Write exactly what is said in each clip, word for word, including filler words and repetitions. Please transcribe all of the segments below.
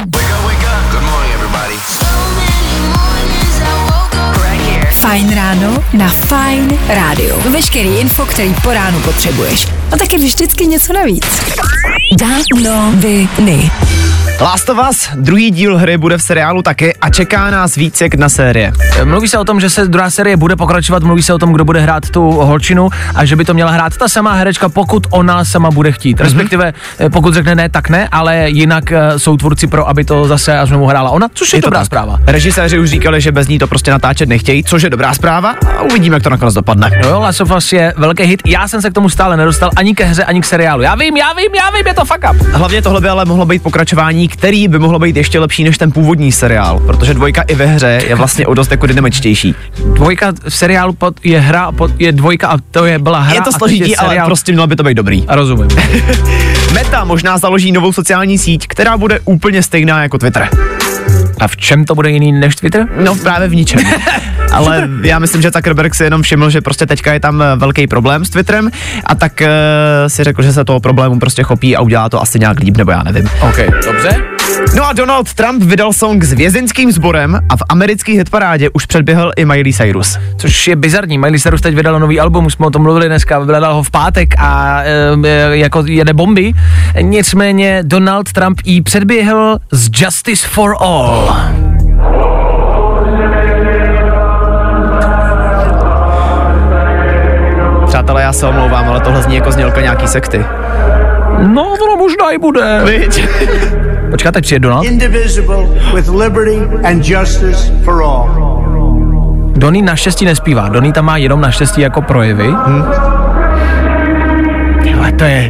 Fajn ráno na Fajn rádiu. Veškerý info, který po ránu potřebuješ. A taky vždycky něco navíc. Danoviny. Last of Us, druhý díl hry bude v seriálu taky a čeká nás víc jak na série. Mluví se o tom, že se druhá série bude pokračovat, mluví se o tom, kdo bude hrát tu holčinu a že by to měla hrát ta samá herečka, pokud ona sama bude chtít. Mm-hmm. Respektive pokud řekne ne, tak ne, ale jinak uh, jsou tvůrci pro, aby to zase až mu hrála ona, což je, je dobrá tak. zpráva. Režiséři už říkali, že bez ní to prostě natáčet nechtějí, což je dobrá zpráva a uvidíme, jak to nakonec dopadne. No jo, Last of Us je velký hit, já jsem se k tomu stále nedostal ani ke hře, ani k seriálu. Já vím, já vím, já vím, je to fuck up. Hlavně tohle by ale mohlo být pokračování, který by mohlo být ještě lepší než ten původní seriál, protože dvojka i ve hře je vlastně o dost jako dynamičtější. Dvojka v seriálu pod, je hra, pod, je dvojka a to je byla hra. Je to složitý, ale prostě mělo by to být dobrý. A rozumím. Meta možná založí novou sociální síť, která bude úplně stejná jako Twitter. A v čem to bude jiný než Twitter? No právě v ničem. Ale já myslím, že Zuckerberg si jenom všiml, že prostě teďka je tam velký problém s Twitterem a tak uh, si řekl, že se toho problému prostě chopí a udělá to asi nějak líp, nebo já nevím. OK, dobře. No a Donald Trump vydal song s vězeňským sborem a v americké hitparádě už předběhl i Miley Cyrus. Což je bizarní, Miley Cyrus teď vydala nový album, už jsme o tom mluvili dneska, vydala ho v pátek a e, jako jede bomby. Nicméně Donald Trump jí předběhl z Justice for All. Přátelé, já se omlouvám, ale tohle zní jako znělka nějaký sekty. No, ono možná i bude. Víď? Počká, teď přijde Donald. Indivisible with liberty and justice for all. Donny naštěstí nespívá, Donny tam má jenom naštěstí jako projevy. Hmm. Ale to je...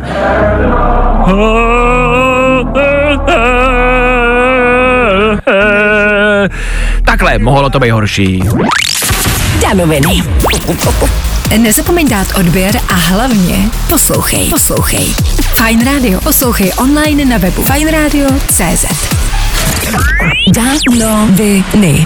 Takhle, mohlo to být horší. Danoviny. Nezapomeň dát odběr a hlavně poslouchej. Poslouchej. Fajn rádio. Poslouchej online na webu fajn radio tečka cé zet. Danoviny.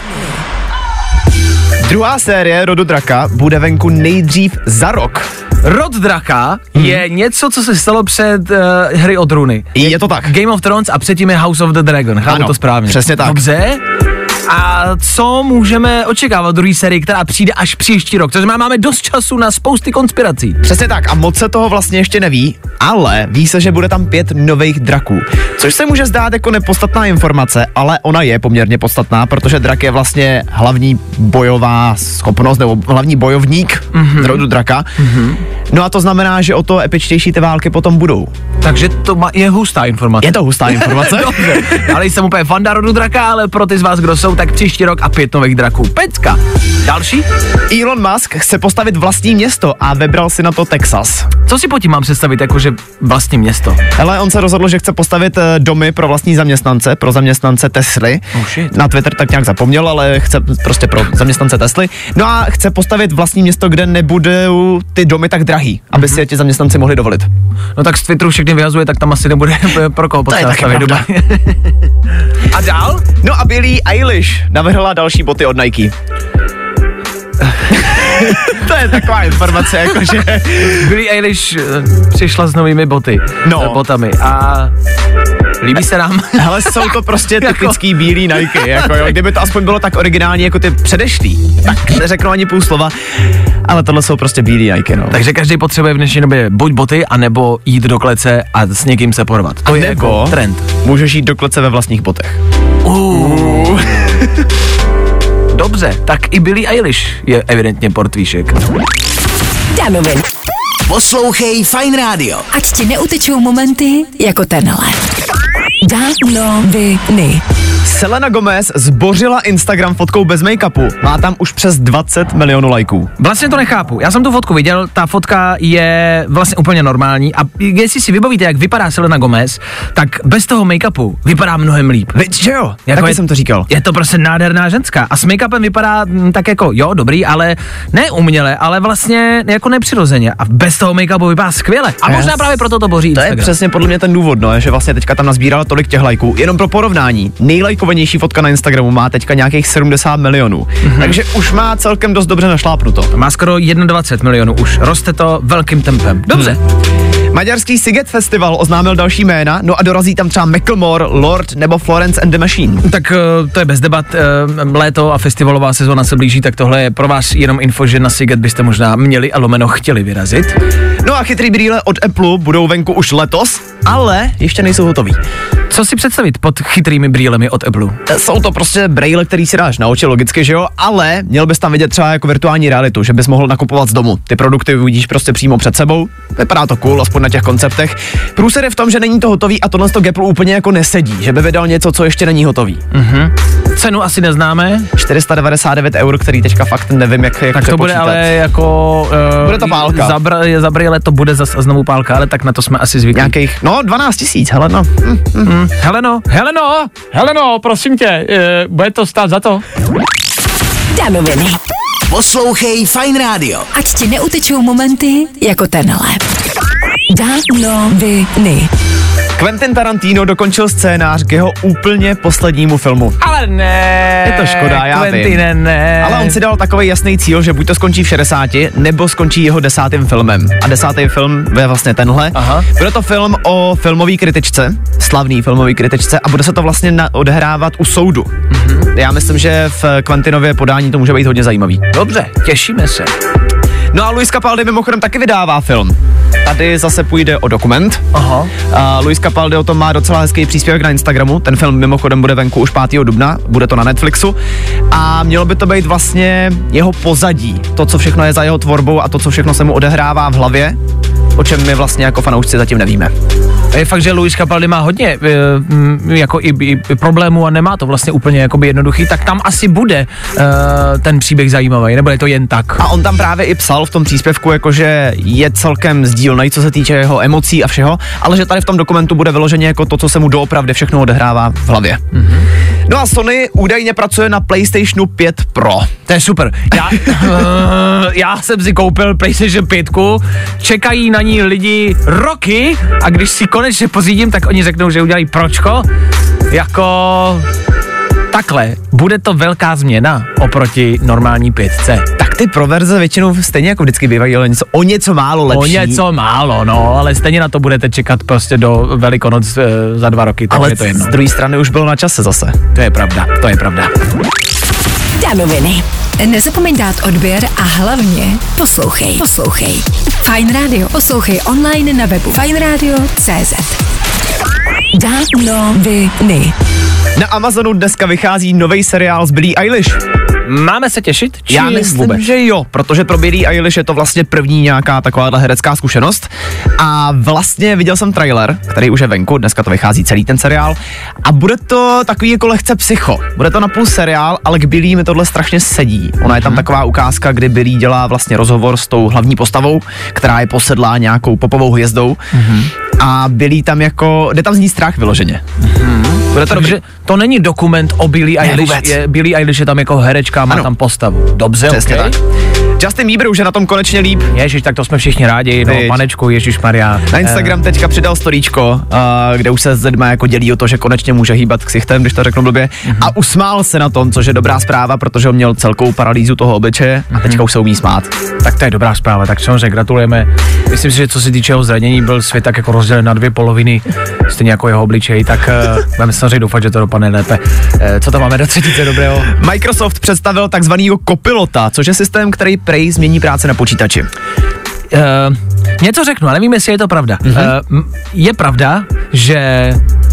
Druhá série Rodu draka bude venku nejdřív za rok. Rod draka hmm. je něco, co se stalo před uh, Hry o trůny. Je to tak. Game of Thrones a předtím je House of the Dragon. Chápu to správně. Přesně tak. Dobře. A co můžeme očekávat druhé sérii, která přijde až příští rok? To znamená, máme dost času na spousty konspirací. Přesně tak a moc se toho vlastně ještě neví, ale ví se, že bude tam pět nových draků. Což se může zdát jako nepodstatná informace, ale ona je poměrně podstatná, protože drak je vlastně hlavní bojová schopnost, nebo hlavní bojovník mm-hmm. rodu draka. Mm-hmm. No a to znamená, že o to epičtější ty války potom budou. Takže to má, je hustá informace. Je to hustá informace. Dobře, ale jsem úplně fanda rodu draka, ale pro ty z vás, kdo jsou, tak příští rok a pět nových draků. Pecka. Další? Elon Musk chce postavit vlastní město a vybral si na to Texas. Co si po tím mám představit, jakože vlastní město? Hele, on se rozhodl, že chce postavit domy pro vlastní zaměstnance, pro zaměstnance Tesly. Oh shit. Na Twitter tak nějak zapomněl, ale chce prostě pro zaměstnance Tesly. No a chce postavit vlastní město, kde nebudou ty domy tak drahý, aby mm-hmm. si je ti zaměstnanci mohli dovolit. No tak z Twitteru všechny vyhazuje, tak tam asi nebude pro koho potřeba stavit domy. A dál? No a Billie Eilish navrhla další boty od Nike. To je taková informace, jakože... Billie Eilish přišla s novými boty. No. Botami a... Líbí se nám? Hele, jsou to prostě typický bílý Nike, jako jo. Kdyby to aspoň bylo tak originální jako ty předešlý, tak neřeknu ani půl slova, ale tohle jsou prostě bílý Nike, no. Takže každý potřebuje v dnešní době buď boty, anebo jít do klece a s někým se porvat. To a je jako trend. Můžeš jít do klece ve vlastních botech. Uh. Dobře, tak i Billie Eilish je evidentně portvíšek. Danovin. Poslouchej Fajn rádio. Ať ti neutečou momenty jako tenhle. Danoviny. Selena Gomez zbořila Instagram fotkou bez make-upu. Má tam už přes dvacet milionů lajků. Vlastně to nechápu. Já jsem tu fotku viděl, ta fotka je vlastně úplně normální a jestli si vybavíte, jak vypadá Selena Gomez, tak bez toho make-upu vypadá mnohem líp. Víš, že jo? Jako Taky je, jsem to říkal. Je to prostě nádherná ženská a s make-upem vypadá m, tak jako, jo, dobrý, ale ne uměle, ale vlastně jako nepřirozeně a bez toho make-upu vypadá skvěle. A možná yes. právě proto to boří To Instagram. je přesně podle mě ten důvod, no, že vlastně teďka tam nazbírala tolik těch lajků. Jenom pro porovnání, nejlajkovanější fotka na Instagramu má teďka nějakých sedmdesát milionů. Mm-hmm. Takže už má celkem dost dobře našlápnuto. Má skoro dvacet jedna milionů už. Roste to velkým tempem. Dobře. Hmm. Maďarský Sziget Festival oznámil další jména, no a dorazí tam třeba Macklemore, Lord nebo Florence and the Machine. Tak uh, to je bez debat, uh, léto a festivalová sezóna se blíží, tak tohle je pro vás jenom info, že na Sziget byste možná měli a lomeno chtěli vyrazit. No a chytrý brýle od Apple budou venku už letos, ale ještě nejsou hotový. Co si představit pod chytrými brýlemi od Apple? Jsou to prostě brýle, který si dáš na oči, logicky, že jo, ale měl bys tam vidět třeba jako virtuální realitu, že bys mohl nakupovat z domu. Ty produkty uvidíš prostě přímo před sebou, vypadá to cool, aspoň na těch konceptech. Průser je v tom, že není to hotový a tohle to Apple úplně jako nesedí, že by vydal něco, co ještě není hotový. Mhm. Cenu asi neznáme. čtyři sta devadesát devět eur, který teďka fakt nevím, jak, jak tak to bude ale jako... Uh, bude to pálka. Za, br- za brýle to bude zase znovu pálka, ale tak na to jsme asi zvyklí. Nějakých, no dvanáct tisíc, hele no. Hm, hm. Mm. Heleno, Heleno, Heleno, prosím tě, e, bude to stát za to? Danoviny. Poslouchej Fajn rádio. Ať ti neutečou momenty jako tenhle. Danoviny. Quentin Tarantino dokončil scénář k jeho úplně poslednímu filmu. Ale ne. Je to škoda, já Quentine, vím. Ne. Ale on si dal takový jasný cíl, že buď to skončí v šedesáti, nebo skončí jeho desátým filmem. A desátý film je vlastně tenhle. Aha. Bude to film o filmové kritičce, slavný filmový kritičce, a bude se to vlastně na- odehrávat u soudu. Mm-hmm. Já myslím, že v Quentinově podání to může být hodně zajímavý. Dobře, těšíme se. No a Luis Capaldi mimochodem taky vydává film. Tady zase půjde o dokument. Aha. A Luis Capaldi o tom má docela hezký příspěvek na Instagramu. Ten film mimochodem bude venku už pátého dubna, bude to na Netflixu. A mělo by to být vlastně jeho pozadí. To, co všechno je za jeho tvorbou a to, co všechno se mu odehrává v hlavě, o čem my vlastně jako fanoušci zatím nevíme. Je fakt, že Luis Capaldi má hodně e, m, jako i, i, i problémů a nemá to vlastně úplně jakoby jednoduchý, tak tam asi bude e, ten příběh zajímavý, nebo je to jen tak? A on tam právě i psal v tom příspěvku, jakože je celkem sdílnej, co se týče jeho emocí a všeho, ale že tady v tom dokumentu bude vyloženě jako to, co se mu doopravdy všechno odehrává v hlavě. Mm-hmm. No a Sony údajně pracuje na PlayStationu pět Pro. To je super. Já, uh, já jsem si koupil PlayStation pět, čekají na ní lidi roky a když si konečně pořídím, tak oni řeknou, že udělají pročko. Jako... Takhle, bude to velká změna oproti normální pětce. Tak ty pro verze většinou stejně jako vždycky bývají, ale něco, o něco málo lepší. O něco málo, no, ale stejně na to budete čekat prostě do Velikonoc e, za dva roky, takže ale je to jedno. z druhé strany už bylo na čase zase. To je pravda, to je pravda. Danoviny. Nezapomeň dát odběr a hlavně poslouchej. Poslouchej. Fajn Radio. Poslouchej online na webu fajn radio tečka cé zet. Danoviny. Na Amazonu dneska vychází nový seriál s Billie Eilish. Máme se těšit? Či Já myslím, vůbec? že jo, protože pro Billie Eilish je to vlastně první nějaká takováhle herecká zkušenost. A vlastně viděl jsem trailer, který už je venku, dneska to vychází celý ten seriál. A bude to takový jako lehce psycho. Bude to napůl seriál, ale k Billie mi tohle strašně sedí. Ona je tam taková ukázka, kdy Billie dělá vlastně rozhovor s tou hlavní postavou, která je posedlá nějakou popovou hvězdou. Mm-hmm. A Billie tam jako, jde tam z ní strach vyloženě. Mm-hmm. Bude to Takže dobrý. to není dokument o Billie Ne, Eilish, vůbec. je, Billie Eilish je tam jako herečka, má Ano. tam postavu. Dobře, Přesně okay. tak. Justin Bieber už je na tom konečně líp. Ježiš, tak to jsme všichni rádi, no, Viď. panečku, ježišmarja. Na Instagram teďka přidal storíčko, uh, kde už se s lidmi jako dělí o to, že konečně může hýbat ksichtem, když to řeknu blbě. Mm-hmm. A usmál se na tom, což je dobrá zpráva, protože on měl celkou paralýzu toho obličeje a teďka už se umí smát. Tak to je dobrá zpráva, tak samozřejmě gratulujeme. Myslím si, že co se týče jeho zranění, byl svět tak jako rozdělen na dvě poloviny, stejně jako jeho obličej, tak uh, budeme samozřejmě doufat, že to dopadne lépe. Uh, co tam máme do třetice dobrého? Microsoft představil takzvanýho Copilota, což je systém, který prej změní práci na počítači. Uh, něco řeknu, ale nevím, jestli je to pravda. Mm-hmm. Uh, je pravda, že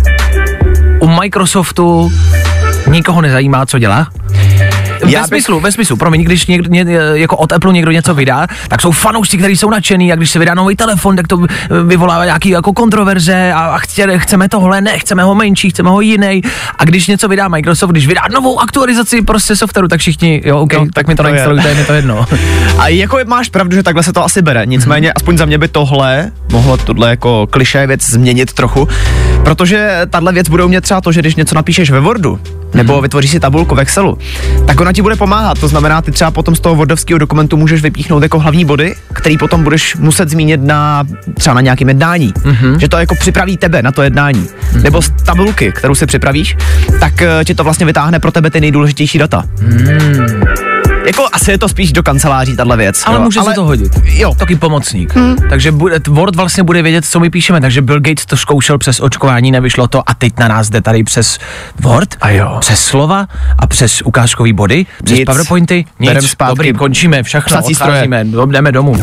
u Microsoftu nikoho nezajímá, co dělá? Já Ve smyslu, ve smyslu, promiň, když někdo, ně, jako od Apple někdo něco vydá, tak jsou fanoušci, kteří jsou nadšený, a když se vydá nový telefon, tak to vyvolává nějaký jako kontroverze a, a chtě, chceme tohle, ne, chceme ho menší, chceme ho jiný. A když něco vydá Microsoft, když vydá novou aktualizaci prostě softwaru, tak všichni, jo, OK, no, tak, tak mi to, to nainstalujte, je mi to jedno. A jako máš pravdu, že takhle se to asi bere, nicméně mm-hmm. aspoň za mě by tohle mohlo tohle jako klišé věc změnit trochu, protože tahle věc bude umět třeba to, že když něco napíšeš ve Wordu, nebo vytvoříš si tabulku v Excelu, tak ona ti bude pomáhat. To znamená, ty třeba potom z toho wordovského dokumentu můžeš vypíchnout jako hlavní body, který potom budeš muset zmínit na třeba na nějakém jednání. Mm-hmm. Že to jako připraví tebe na to jednání. Mm-hmm. Nebo z tabulky, kterou si připravíš, tak uh, ti to vlastně vytáhne pro tebe ty nejdůležitější data. Mm. Jako asi je to spíš do kanceláří tahle věc. Ale jo. může ale... se to hodit. Jo. Taky pomocník. Hmm. Takže bude, Word vlastně bude vědět, co my píšeme. Takže Bill Gates to zkoušel přes očkování, nevyšlo to a teď na nás jde tady přes Word, a jo. přes slova a přes ukázkový body, přes Nic. PowerPointy. Nic. Dobrý, končíme, všechno, odcházíme, jdeme domů.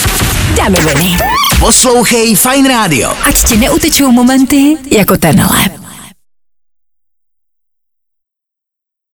Danoviny. Poslouchej Fajn rádio. Ať ti neutečou momenty jako tenhle.